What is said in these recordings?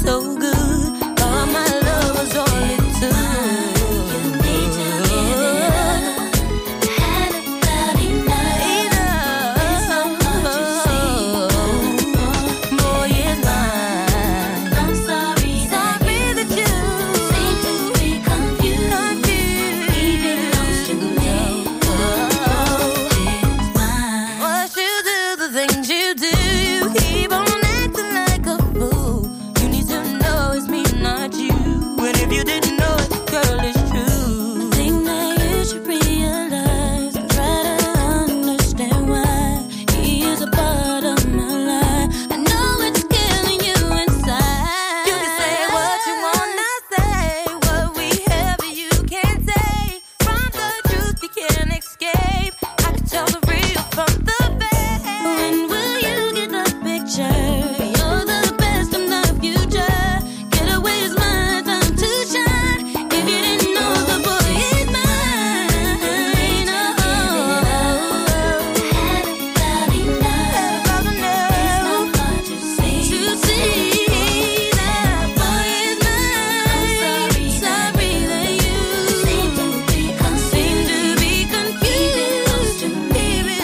so good. All my love was all it took. You need to give it up. Had about enough. It's not hard to see. Boy, it's mine. I'm sorry that you seem to be confused. He belongs to me. It's mine. What you do, the things you do, you keep on acting like a fool. You need to know it's me, not you. And if you didn't know it, girl, it's true. I think that you should realize and try to understand why he is a part of my life. I know it's killing you inside. You can say what you wanna say, what we have you can't take. From the truth you can't escape. I can tell the real from the fake. When will you get the picture? You're the best of the future. Get away is my time to shine. If you didn't know, the boy is mine. Oh, had about enough. It's not hard to see that boy is mine. Sorry that you seem to be confused. He belongs to me.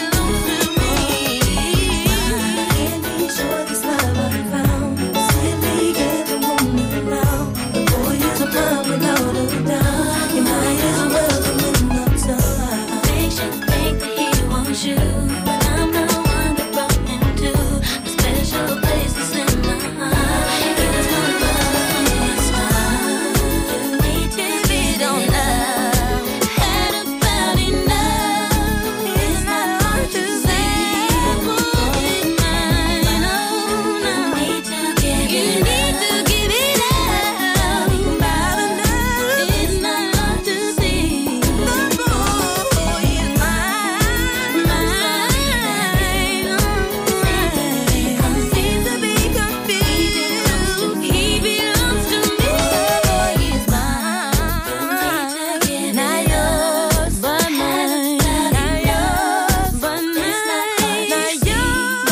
Can't be sure this love I found. Simply get the woman now. The boy is a man without a doubt. You might as well come in the time. Makes you think that he wants you, but I'm the one that brought him to a special place that's in my heart. He was my brother from the start. You need to be don't love. Had about enough. It's not hard to say. Boy, it's mine. Oh, no. You need to give it up. About enough. It's not hard to see. The boy is mine. Seems to be confused. He belongs to me. The boy is mine. Not yours, but mine. Not yours, but mine. Not yours,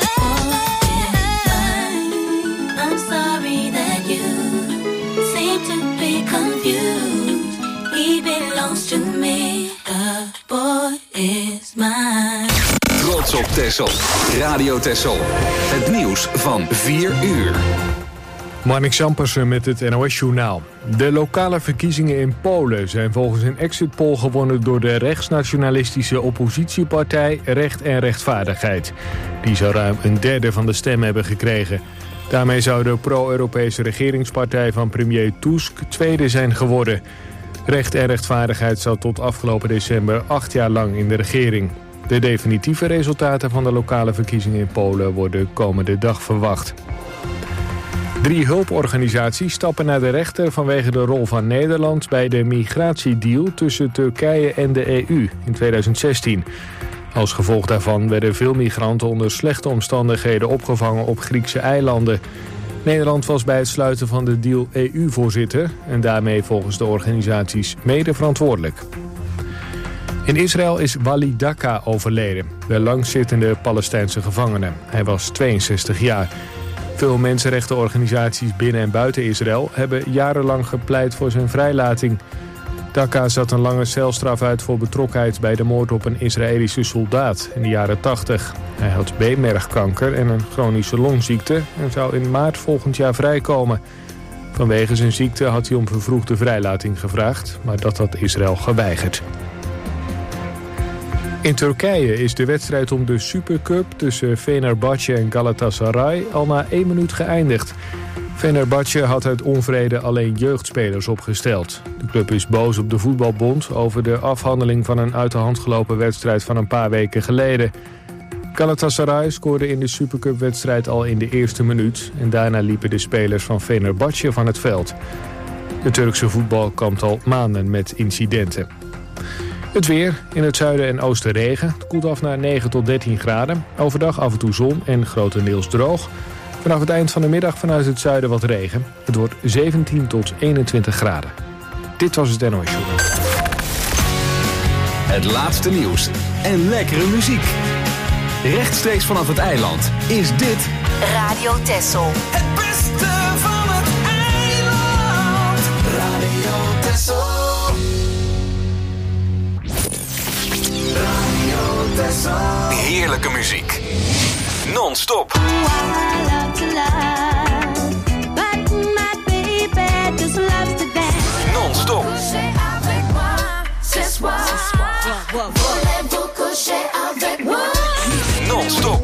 but I'm sorry that you seem to be confused. He belongs to me. The boy is mine. Trots op Texel. Radio Texel. Het nieuws van 4 uur. Marnik Zampersen met het NOS-journaal. De lokale verkiezingen in Polen zijn volgens een exit poll gewonnen door de rechtsnationalistische oppositiepartij Recht en Rechtvaardigheid. Die zou ruim een derde van de stem hebben gekregen. Daarmee zou de pro-Europese regeringspartij van premier Tusk tweede zijn geworden. Recht en Rechtvaardigheid zat tot afgelopen december 8 jaar lang in de regering. De definitieve resultaten van de lokale verkiezingen in Polen worden komende dag verwacht. 3 hulporganisaties stappen naar de rechter vanwege de rol van Nederland bij de migratiedeal tussen Turkije en de EU in 2016. Als gevolg daarvan werden veel migranten onder slechte omstandigheden opgevangen op Griekse eilanden. Nederland was bij het sluiten van de deal EU-voorzitter en daarmee volgens de organisaties mede verantwoordelijk. In Israël is Wali Daka overleden, de langzittende Palestijnse gevangene. Hij was 62 jaar. Veel mensenrechtenorganisaties binnen en buiten Israël hebben jarenlang gepleit voor zijn vrijlating. Daka zat een lange celstraf uit voor betrokkenheid bij de moord op een Israëlische soldaat in de jaren 80. Hij had beenmergkanker en een chronische longziekte en zou in maart volgend jaar vrijkomen. Vanwege zijn ziekte had hij om vervroegde vrijlating gevraagd, maar dat had Israël geweigerd. In Turkije is de wedstrijd om de Supercup tussen Fenerbahçe en Galatasaray al na 1 minuut geëindigd. Fenerbahçe had uit onvrede alleen jeugdspelers opgesteld. De club is boos op de voetbalbond over de afhandeling van een uit de hand gelopen wedstrijd van een paar weken geleden. Galatasaray scoorde in de Supercup-wedstrijd al in de eerste minuut en daarna liepen de spelers van Fenerbahçe van het veld. De Turkse voetbal kampt al maanden met incidenten. Het weer, in het zuiden en oosten regen. Het koelt af naar 9 tot 13 graden. Overdag af en toe zon en grotendeels droog. Vanaf het eind van de middag vanuit het zuiden wat regen. Het wordt 17 tot 21 graden. Dit was het NOS Journal. Het laatste nieuws en lekkere muziek. Rechtstreeks vanaf het eiland is dit Radio Texel. Het beste van het Heerlijke muziek. Non-stop. Non-stop. Non-stop.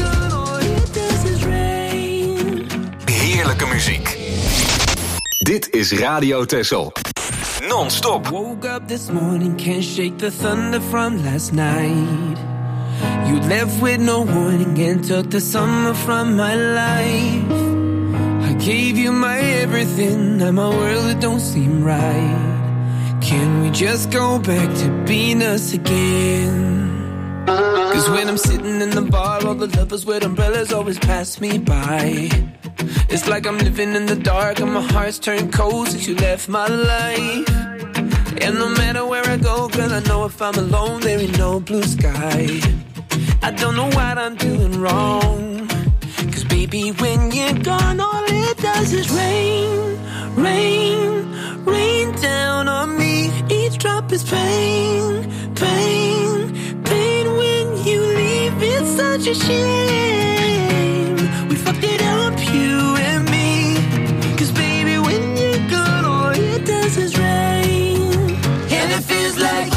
Heerlijke muziek. Dit is Radio Texel. Non-stop. Woke up this morning, can't shake the thunder from last night. You left with no warning and took the summer from my life. I gave you my everything, now my world, it don't seem right. Can we just go back to being us again? Cause when I'm sitting in the bar, all the lovers with umbrellas always pass me by. It's like I'm living in the dark and my heart's turned cold since you left my life. And no matter where I go, girl, I know if I'm alone, there ain't no blue sky. I don't know what I'm doing wrong. Cause baby, when you're gone, all it does is rain, rain, rain down on me. Each drop is pain, pain, pain. When you leave, it's such a shame. We fucked it up, you and me. Cause baby, when you're gone, all it does is rain. And it feels like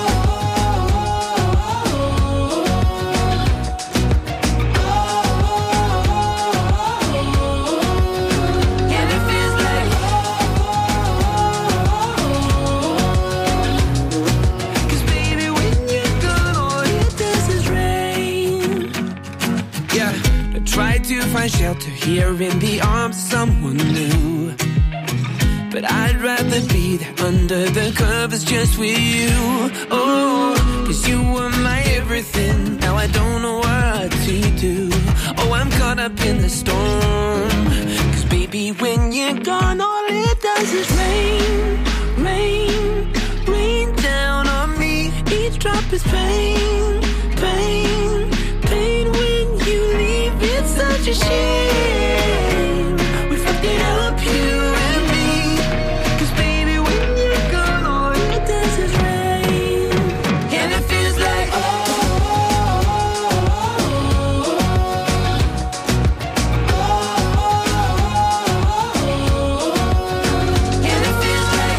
find shelter here in the arms of someone new. But I'd rather be there under the covers just with you. Oh, cause you were my everything. Now I don't know what to do. Oh, I'm caught up in the storm. Cause baby, when you're gone, all it does is rain, rain, rain down on me. Each drop is pain, pain, pain. When you leave, it's such a shame. We fucked it up, you and me. Cause baby, when you're gone, all it does is rain. And it feels like and it feels like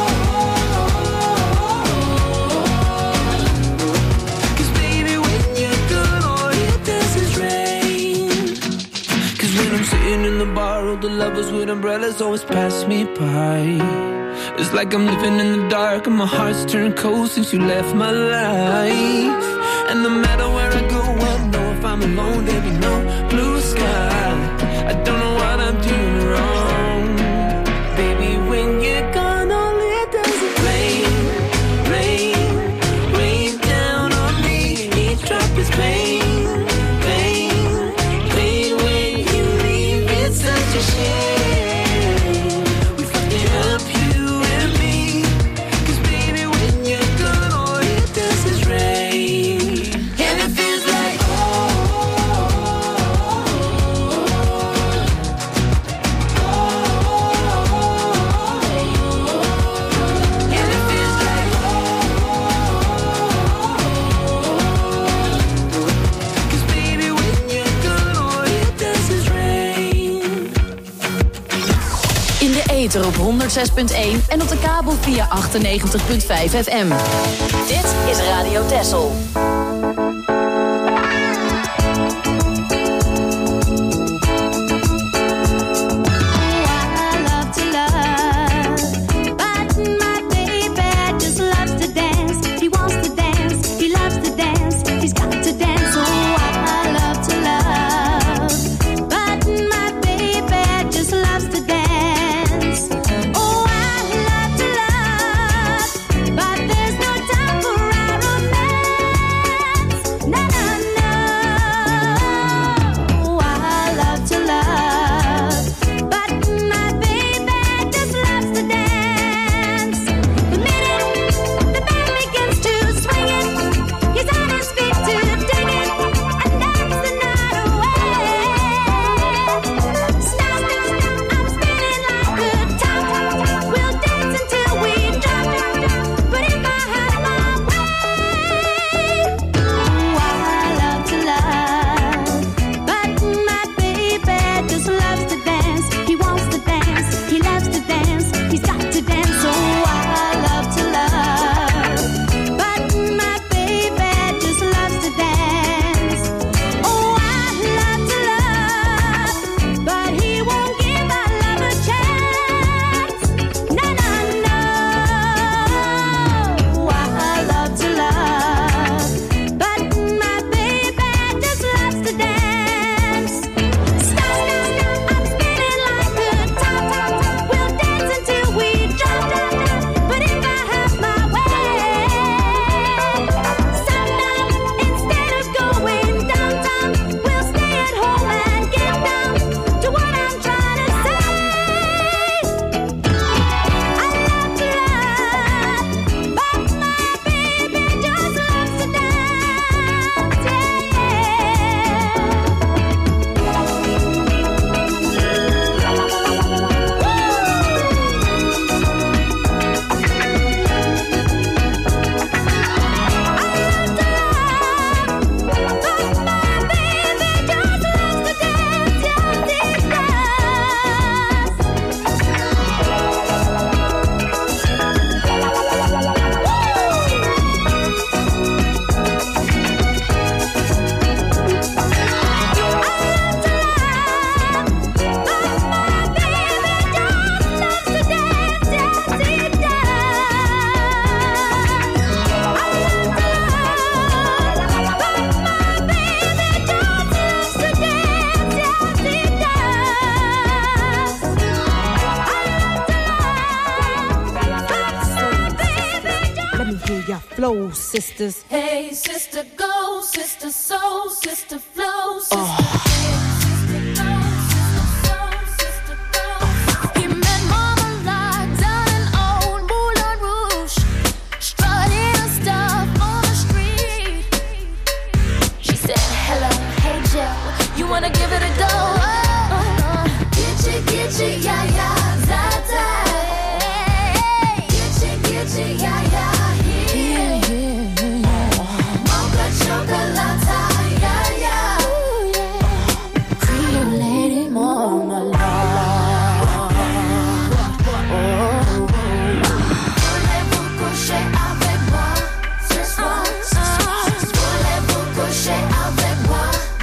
cause baby, when you're gone, all it does is rain. Cause when I'm sitting in the bar, all the lovers with umbrellas always pass me by. It's like I'm living in the dark and my heart's turned cold since you left my life. And no matter where I go, I know if I'm alone, there'll be no blue sky. I don't know what I'm doing wrong. Baby, when you're gone, all it does is rain, rain, rain down on me. Each drop is pain, pain, pain. When you leave, it's such a shame. We fucked it up, you and me. Cause baby, when you're gone, all it does is rain. And it feels like and it feels like cause baby, when you're gone, all it does is rain. In de ether op 106.1 en op de kabel via 98.5 FM. Dit is Radio Texel. I love to love, but my baby just loves to dance. He wants to dance, he loves to dance, he's got to dance. Oh, I love to love, but my baby just loves to dance. Oh, I love to love, but there's no time for our romance. flow, sisters. Hey, sister, go, sister, soul, sister, flow, sister. Wanna give it a go? Get you, yeah, yeah, za-za. Get you, yeah, yeah, here. Mocha chocolate, yeah, yeah. Cream lady, mama, voulez-vous coucher avec moi ce soir? Voulez-vous coucher avec moi?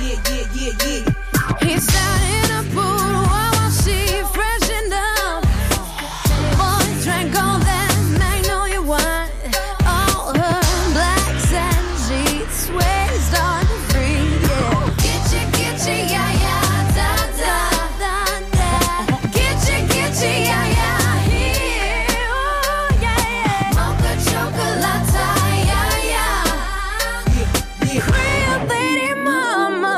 He sat in a pool while she freshened up. Boy drank all that magnolia wine. All her blacks and sheets swayed on free. Yeah. Get you, yeah, yeah, da da da da. Get you, yeah, yeah, here. Oh yeah, yeah. Mocha chocolate, yeah, yeah. Cream lady, mama.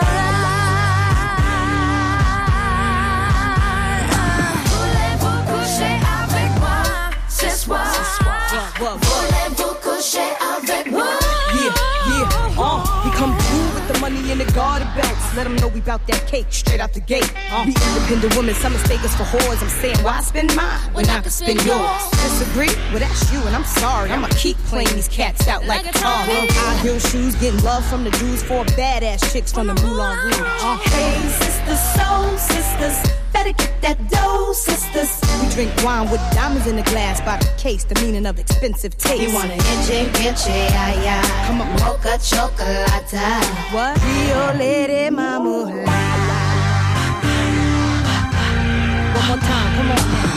Voulez-vous coucher avec moi? We come through with the money in the garden bags. Let them know we bout that cake straight out the gate. We independent women, some mistake us for whores. I'm saying, why spend mine when I can spend yours? Disagree? Well, that's you, and I'm sorry. I'ma keep playing these cats out like Atari. High heel shoes, getting love from the Jews. 4 badass chicks from the Moulin Rouge. Hey, sisters, soul sisters, better get that dough, sisters. We drink wine with diamonds in the glass by the case, the meaning of expensive taste. You wanna get you, yeah, yeah. Come on, mocha chocolate. What? Rio lady, mama. One more time, come on now.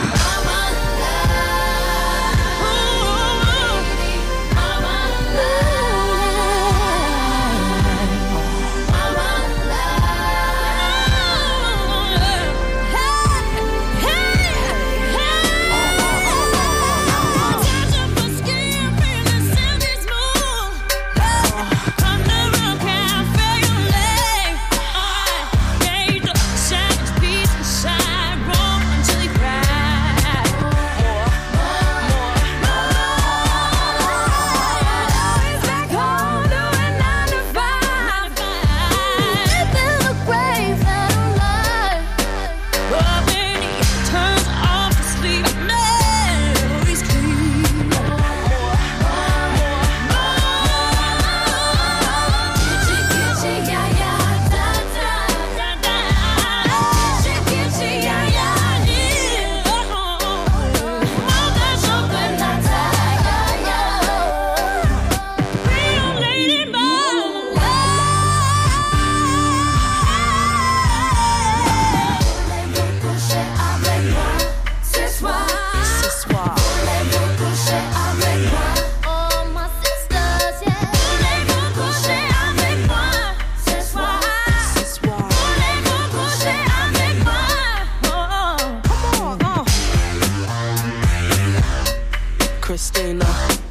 Christina,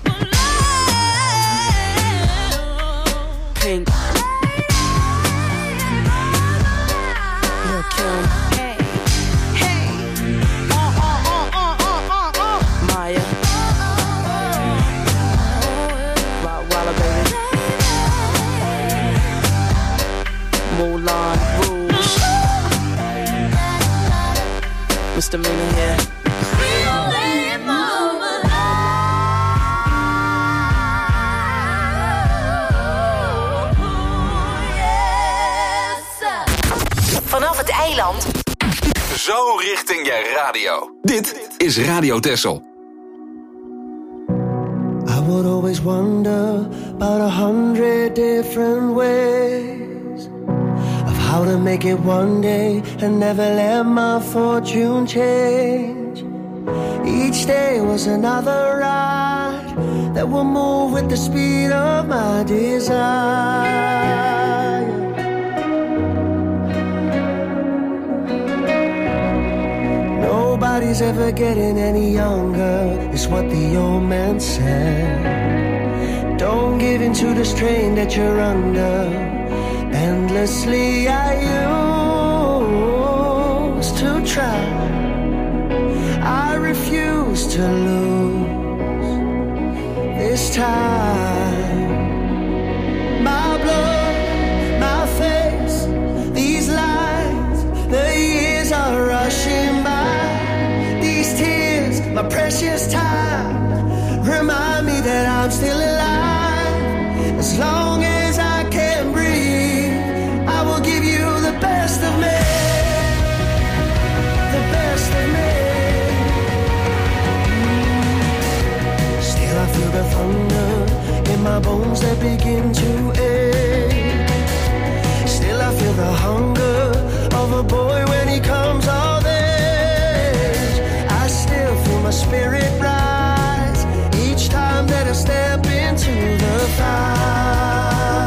Pink, Lil' Kim, Maya, Rottweiler baby, Moulin Rouge, Misdemeanor here. Vanaf het eiland. Zo richting je radio. Dit is Radio Texel. I would always wonder about 100 different ways of how to make it one day and never let my fortune change. Each day was another ride that will move with the speed of my desire. Nobody's ever getting any younger, is what the old man said. Don't give in to the strain that you're under. Endlessly I used to try. I refuse to lose this time. My blood, my face, these lines, the years are rushing by. These tears, my precious time, remind me that I'm still alive. As long as I can breathe, I will give you the best of me. The best of me. Still I feel the thunder in my bones that begin to ache. Still I feel the hunger of a boy when he comes of age. I still feel my spirit rise each time that I step into the fire.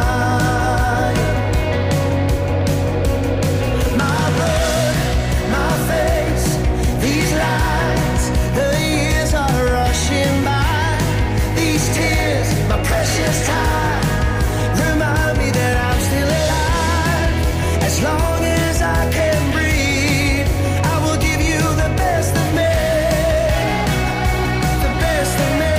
My blood, my face, these lines, the years are rushing by. These tears, my precious time, remind me that I'm still alive. As long as I can breathe, I will give you the best of me. The best of me.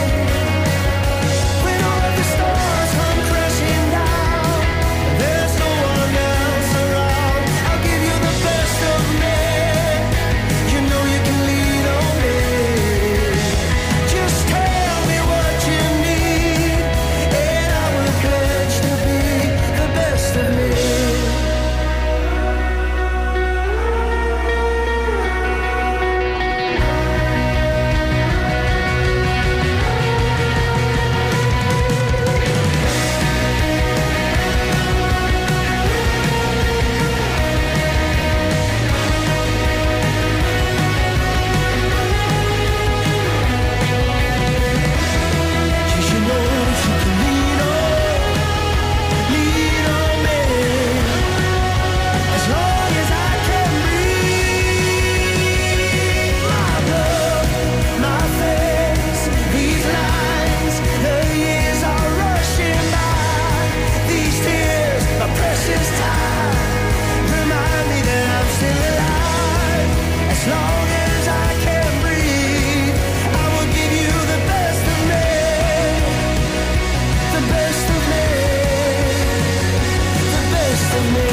When all of the stars come crashing down, there's no one else around. I'll give you the best of me. You know you can lean on me. Just tell me what you need, and I will pledge to be the best of me. You know you can lean on me, as long as I can breathe. My blood, my face, these lines, the years are rushing by. These tears, my precious time, remind me that I'm still alive. As long as I can breathe, I will give you the best of me. The best of me. The best of me.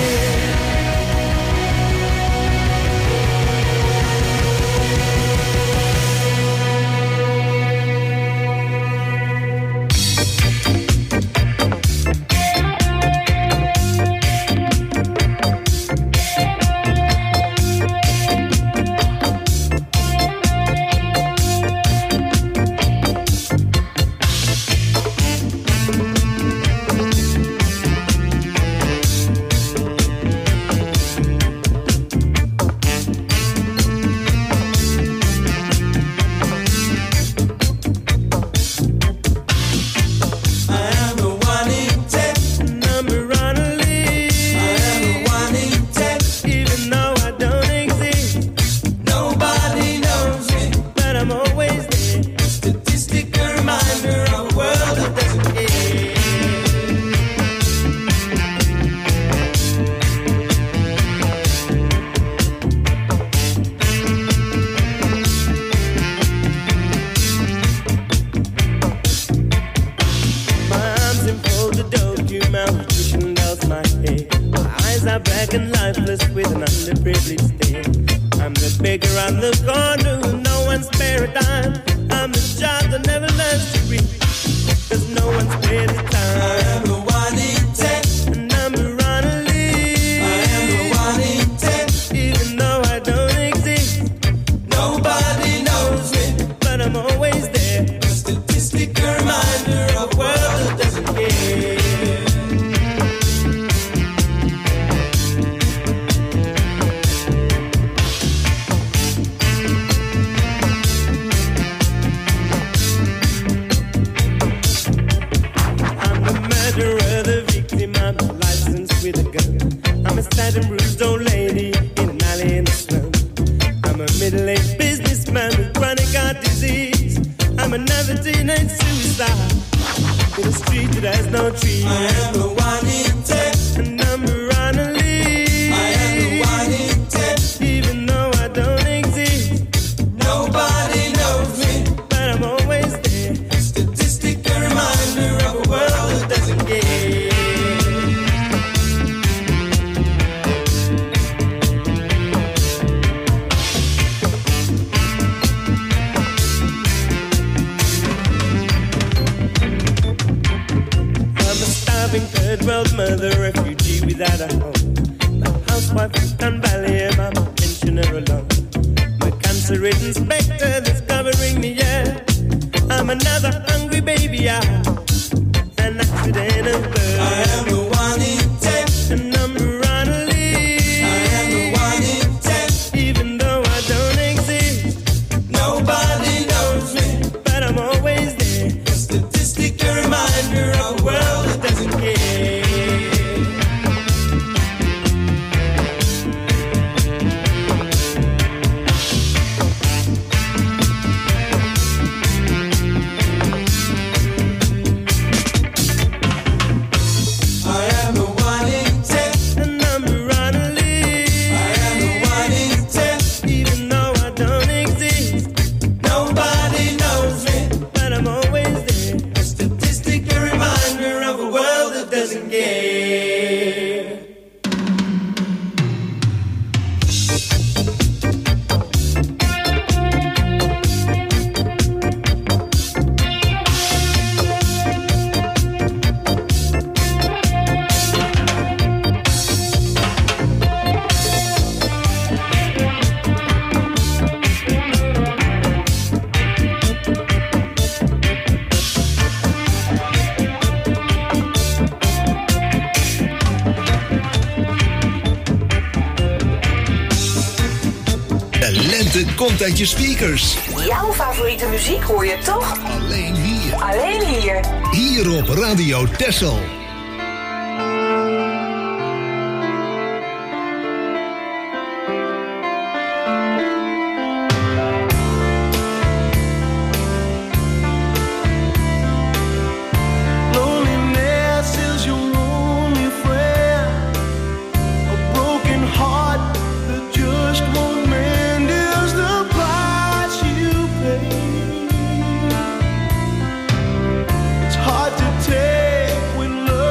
I am the one in 10, number on a list. I am the one in 10, even though I don't exist. Nobody knows me, but I'm always there. Statistical reminder of a world that doesn't care. My arms enfolded document, malnutrition does my head. My eyes are black and lifeless with an underprivileged stare. I'm the beggar on the corner who no one spare a dime. I'm the child that never learns to read, 'cause no one spares the time. I am the one in 10, a number on a list. I am the one in 10, even though I don't exist. Nobody knows me, but I'm always there. A statistical reminder of a world that doesn't care. I'm the murderer, the victim, I'm the licensed with a gun. I'm a sad and bruised old lady in an alley in the slum. I'm a middle-aged businessman with chronic heart disease. I'm a never teenage suicide. in a street that has no trees. I am the one it takes, and I'm around to leave. I am the one it takes, even though I don't exist. Nobody knows me, but I'm always there. Statistic, a reminder of a world that doesn't care. Third world mother, refugee without a home. My housewife from Don Valley, and I'm a pensioner alone. My cancer-ridden specter that's covering me, yeah. I'm another hungry baby, an accident of birth. I am the one it takes, and I'm around to leave. I am the one it takes, even though I don't exist. Nobody knows me, but I'm always there. A statistic, a reminder of a world that doesn't care. Komt uit je speakers. Jouw favoriete muziek hoor je toch? Alleen hier. Alleen hier. Hier op Radio Texel. Hard to take when love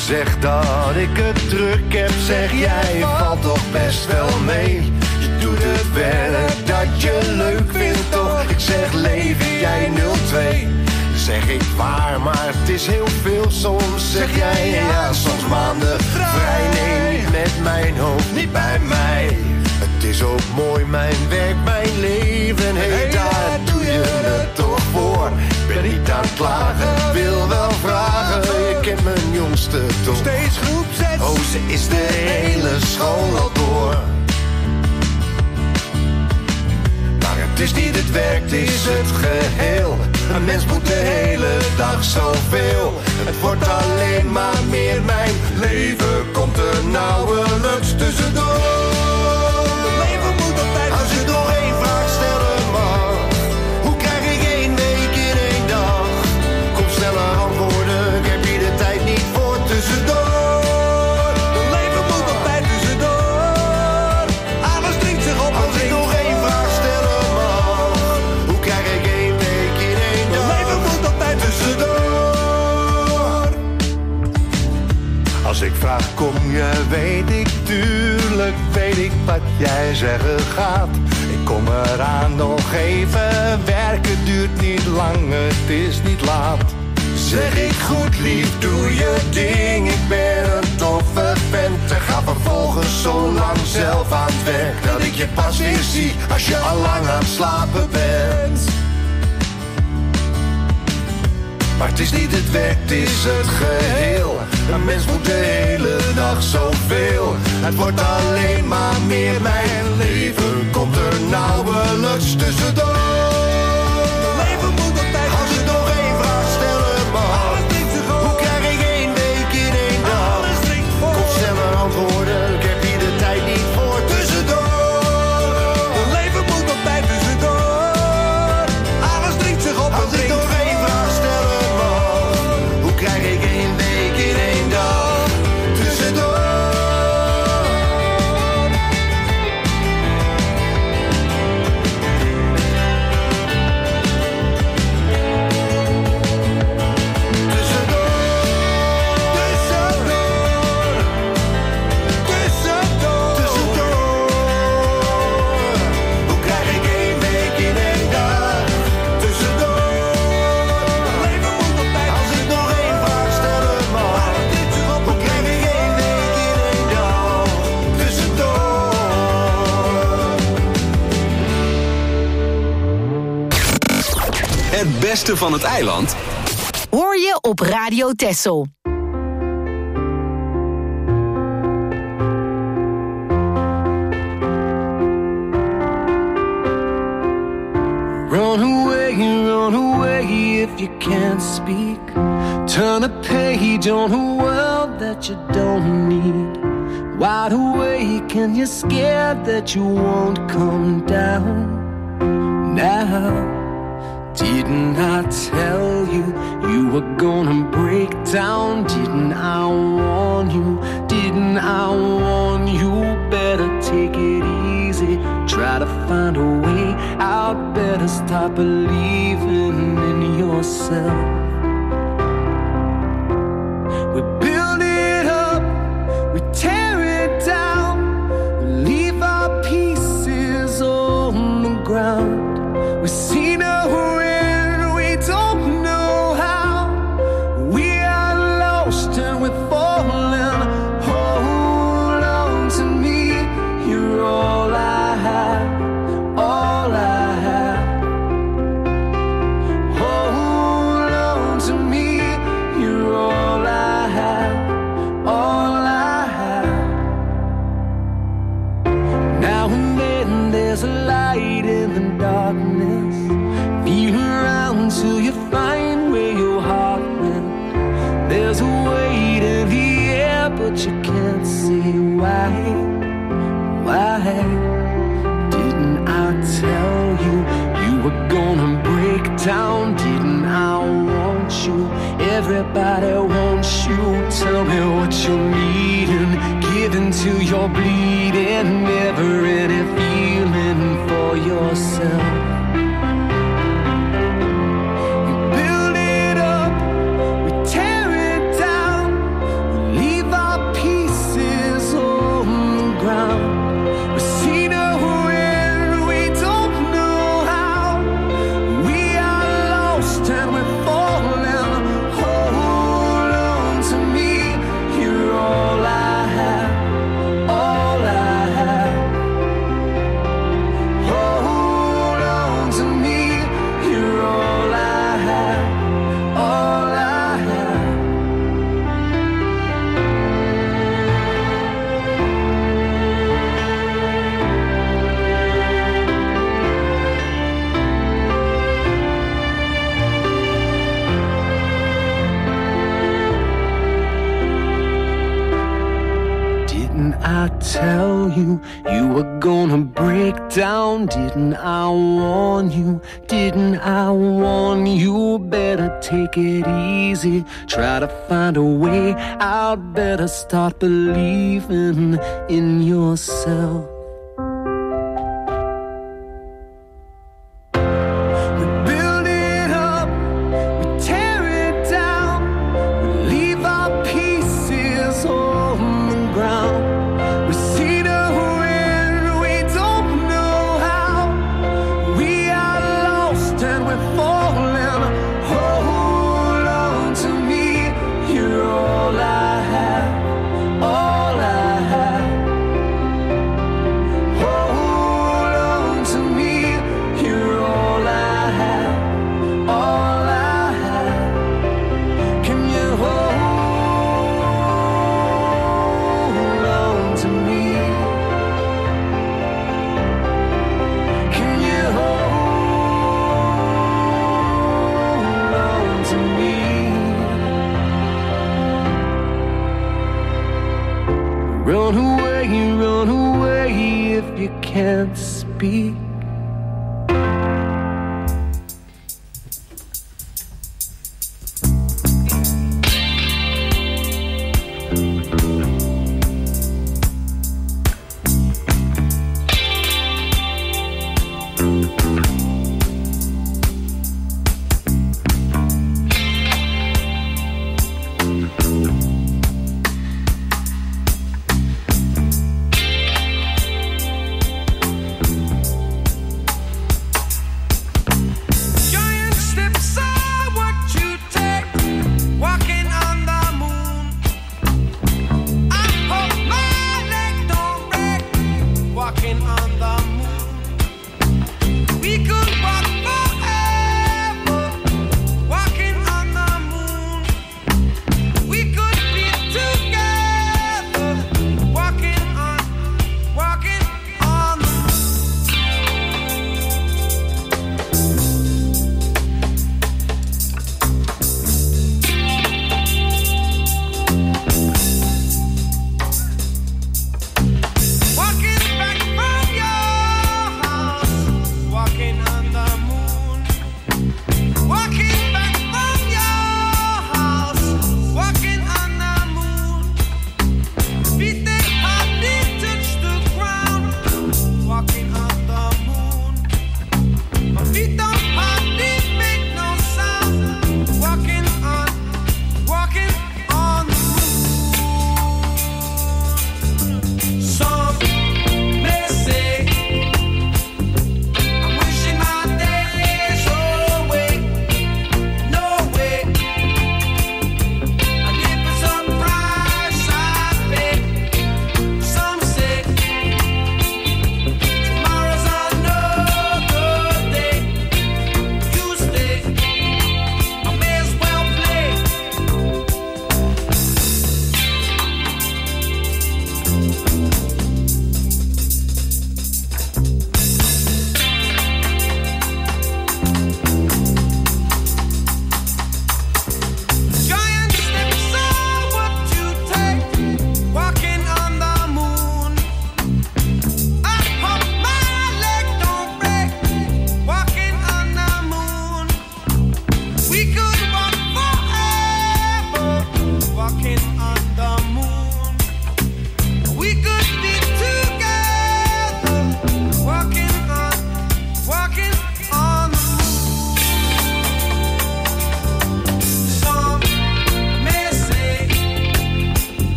zeg dat ik het druk heb, zeg jij valt toch best wel mee. Je doet het werk dat je leuk vindt toch, ik zeg leven jij 02. Zeg ik waar, maar het is heel veel soms, zeg jij ja, soms maanden vrij. Nee, niet met mijn hoofd, niet bij mij. Het is ook mooi, mijn werk, mijn leven. Hey, daar doe je het toch voor. Ik ben niet aan het klagen, wil wel vragen. Je kent mijn jongste toch. Steeds groep 6. Oh, ze is de hele school al door. Maar het is niet het werk, het is het geheel. Een mens moet de hele dag zoveel. Het wordt alleen maar meer, mijn leven komt er nauwelijks tussendoor. Als ik nog één vraag stellen mag, hoe krijg ik 1 week in 1 dag? Kom sneller antwoorden, ik heb hier de tijd niet voor tussendoor. Het leven moet altijd tussendoor. Alles dringt zich op. Als ik nog één vraag stellen mag, hoe krijg ik 1 week in 1 dag? Het leven moet altijd tussendoor. Als ik vraag kom je, weet ik tuurlijk, weet ik wat jij zeggen gaat. Ik kom eraan nog even, werken duurt niet lang, het is niet laat. Zeg ik goed lief, doe je ding, ik ben een toffe vent. En ga vervolgens zo lang zelf aan het werk, dat ik je pas weer zie als je al lang aan het slapen bent. Maar het is niet het werk, het is het geheel. Een mens moet de hele dag zoveel. Het wordt alleen maar meer, mijn leven komt er nauwelijks tussendoor. Mijn leven moet altijd. Als ik nog één vraag stellen mag, hoe krijg ik 1 week in 1 dag? Kom sneller antwoorden, ik heb hier de tijd niet voor tussendoor. Mijn leven moet altijd tussendoor. Alles dringt zich op. Als ik nog één vraag stellen mag, hoe krijg ik 1 week in 1 dag tussendoor? Het beste van het eiland hoor je op Radio Texel. Run away if you can't speak. Turn a page on a world that you don't need. Wide awake and you're scared that you won't come down now. Didn't I tell you you were gonna break down? Didn't I warn you? Didn't I warn you? Better take it easy. Try to find a way out. Better stop believing in yourself. We build it up, we tear it down. We leave our pieces on the ground. We see no end, we don't know how. We are lost and we're falling. Hold on to me, you're all I have, all I have. Hold on to me, you're all I have, all I have. Now and then there's a light in the darkness. Feel around till you find where your heart went. There's a weight in the air, but you can't see why. Why? Didn't I tell you you were gonna break down? Didn't I want you? Everybody wants you. Tell me what you're needing. Give into your bleeding. Never any feeling for yourself. We build it up, we tear it down. We tell you you were gonna break down? Didn't I warn you? Didn't I warn you? Better take it easy. Try to find a way out. Better start believing in yourself. Run away if you can't speak.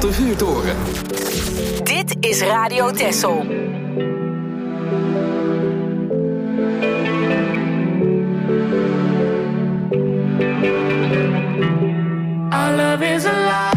de vuurtoren. Dit is Radio Texel. Our love is alive.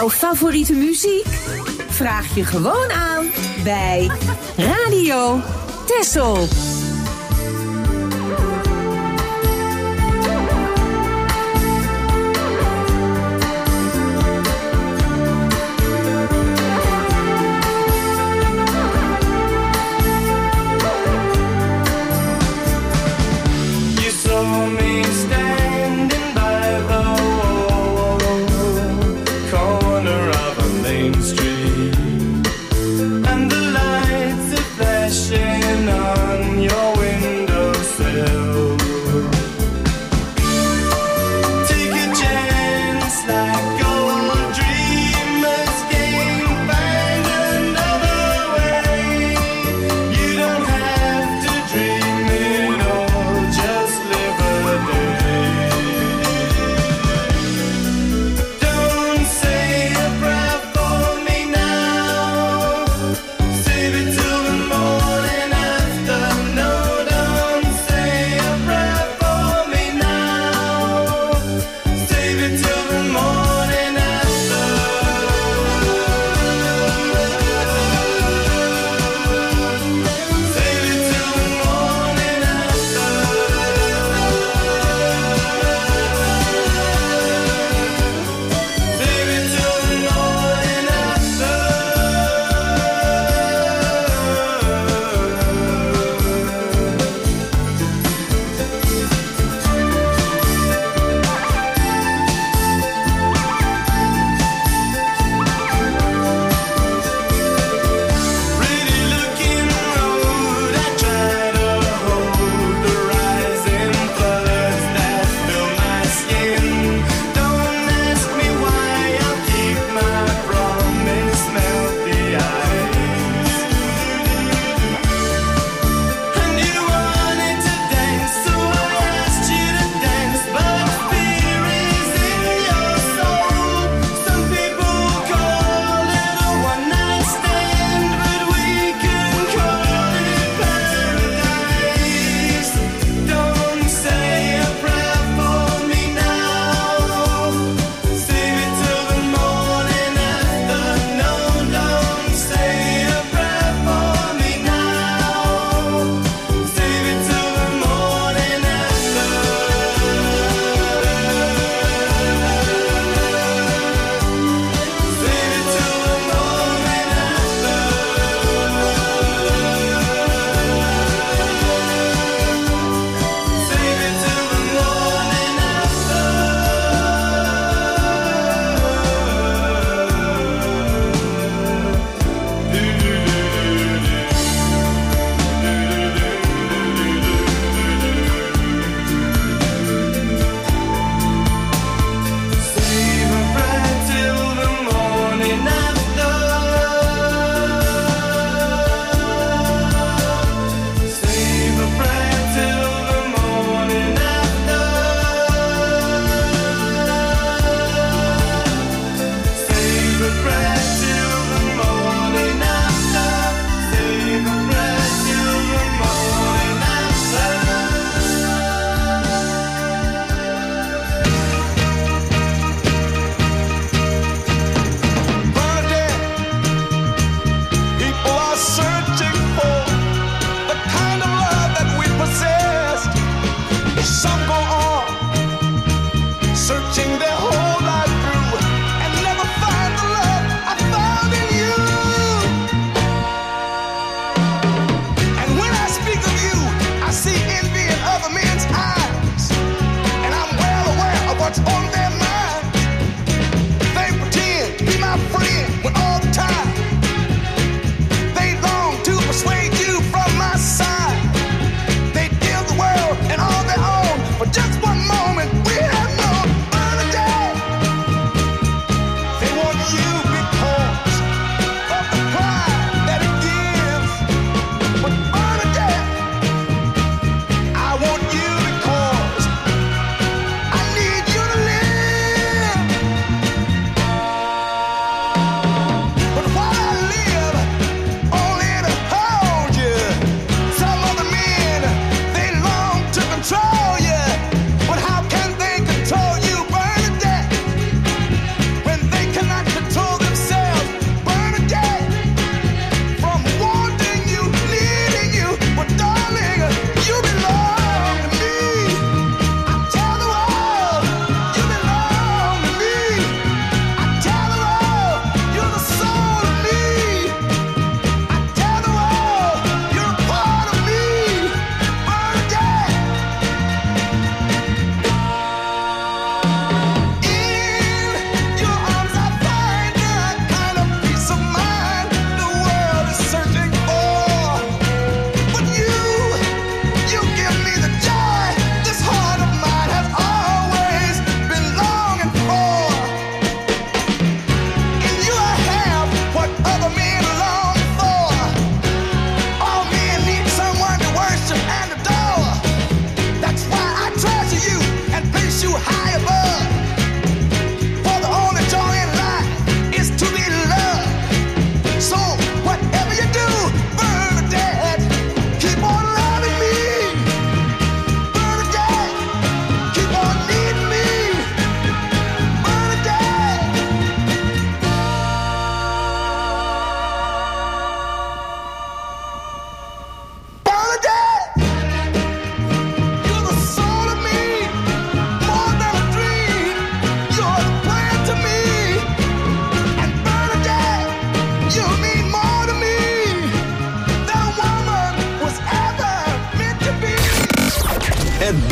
jouw favoriete muziek? Vraag je gewoon aan bij Radio Texel. On your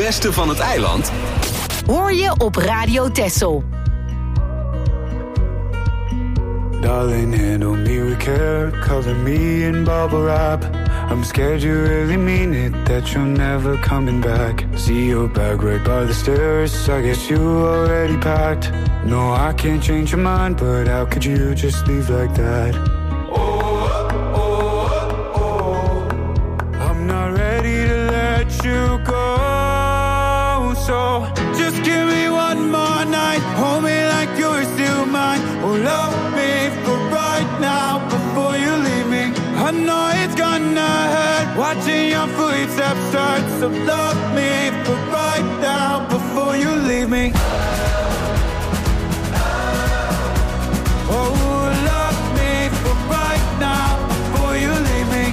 beste van het eiland? Hoor je op Radio Texel. Darling, handle me with care, cover me in bubble wrap. I'm scared you really mean it, that you're never coming back. See your bag right by the stairs, I guess you already packed. No, I can't change your mind, but how could you just leave like that? I'm not ready to let you go, so just give me one more night, hold me like you're still mine. Oh, love me for right now before you leave me. I know it's gonna hurt watching your footsteps start, so love me for right now before you leave me. Oh, love me for right now before you leave me.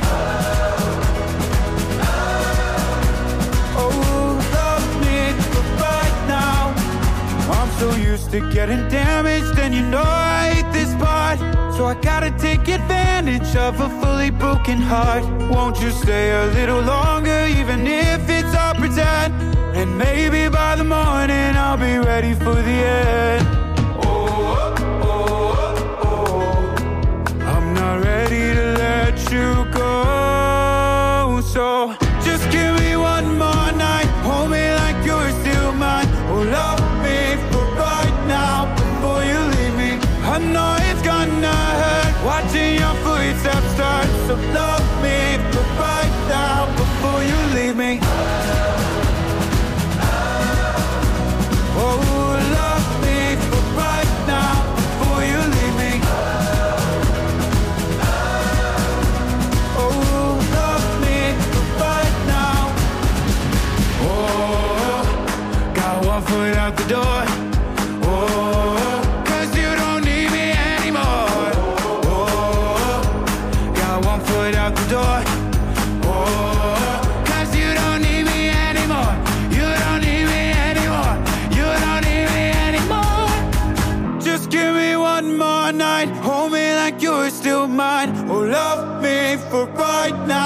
Oh, love me for right now. I'm so used to getting damaged, and you know I hate this part. So I gotta take advantage of a fully broken heart. Won't you stay a little longer, even if it's all pretend? And maybe by the morning I'll be ready for the end. I'm not ready to let you go, so just give me one more night, hold me like you're still mine. Oh, love me for right now before you leave me. I know it's gonna hurt watching your footsteps start, so love me for right now before you leave me. Oh, love me for right now before you leave me. Oh, love me for right now. Oh, got one foot out the door. Oh, 'cause you don't need me anymore. Oh, got one foot out the door. Oh, 'cause you don't need me anymore. You don't need me anymore. You don't need me anymore. Just give me one more night, hold me like you're still mine. Oh, love me for right now.